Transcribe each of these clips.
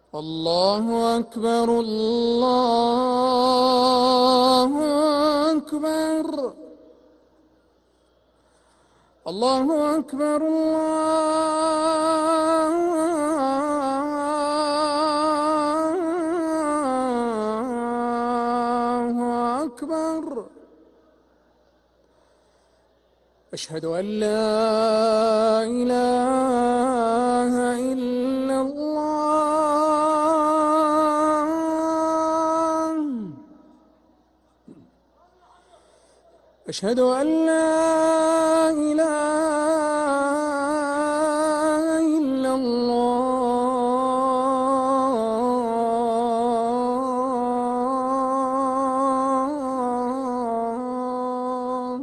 الله أكبر الله أكبر الله أكبر الله أكبر. أشهد أن لا إله إلا الله. أشهد أن لا إله إلا الله.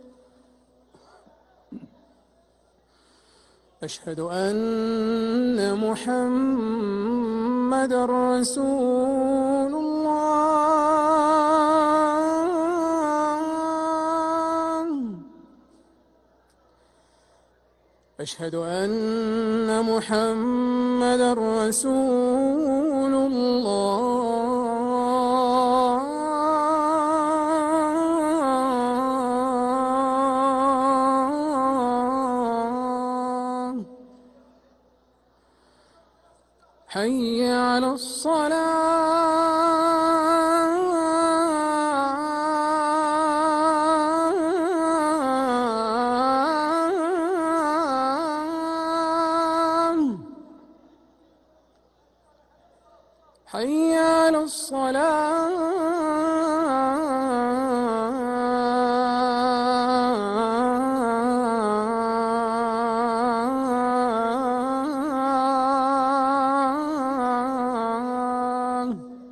أشهد أن محمدًا رسول الله. أشهد أن محمدًا رسول الله. حي على الصلاة. حي على الصلاة.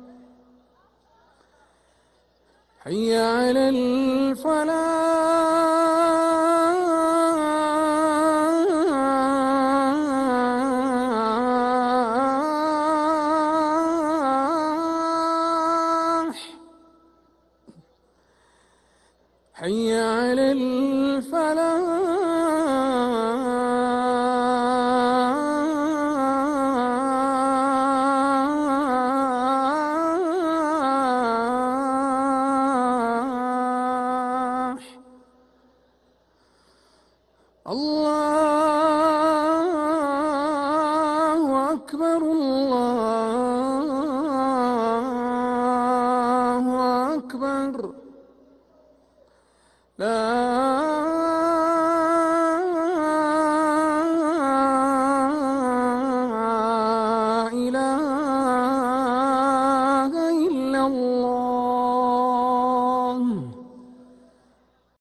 حي على الفلاح. حي على الفلاح. الله أكبر الله أكبر. لا